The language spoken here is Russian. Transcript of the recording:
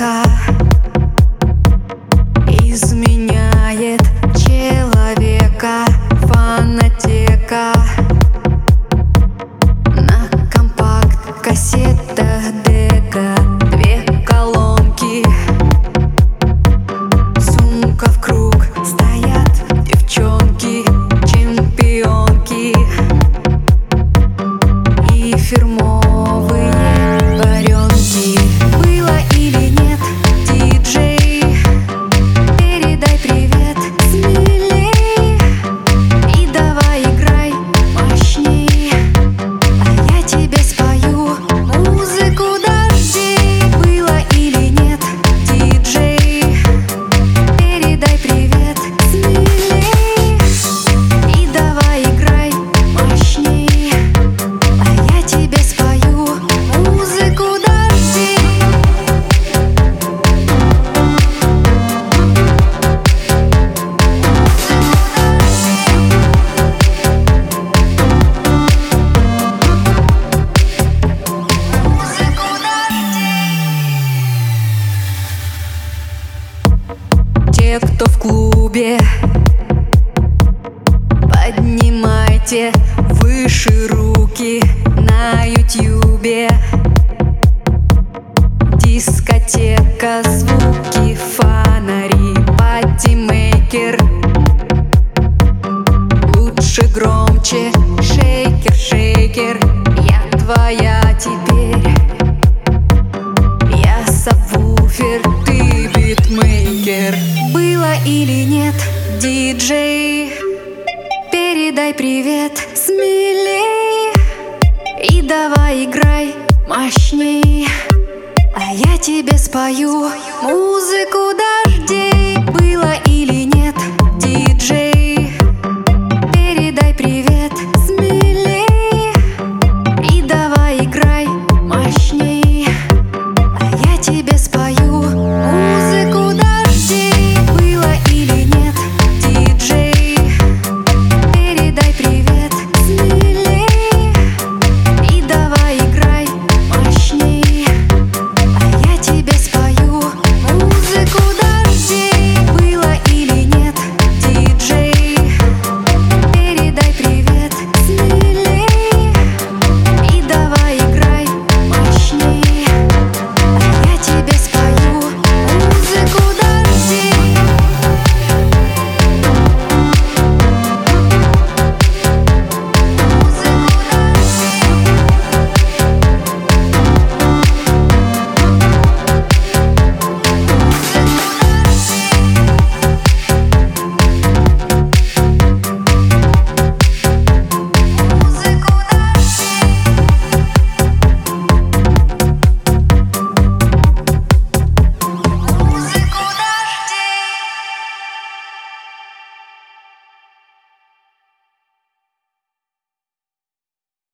человека изменяет человека. Фонотека на компакт-кассетах дека, 2 колонки, сумка в круг, стоят девчонки, чемпионки и фирмовые варенки. Было или нет, диджей, передай привет смелей и давай играй мощней, а я тебе спою музыку дождей. Было или нет, диджей, передай привет смелей и давай играй мощней, а я тебе спою музыку дождей. Те, кто в клубе, поднимайте выше руки. На ютьюбе дискотека, звуки, фонари, патимейкер. Лучше громче, шейкер, шейкер. Я твоя теперь, я сабвуфер, ты битмейкер. Было или нет, диджей, передай привет смелей и давай играй мощней, а я тебе спою музыку.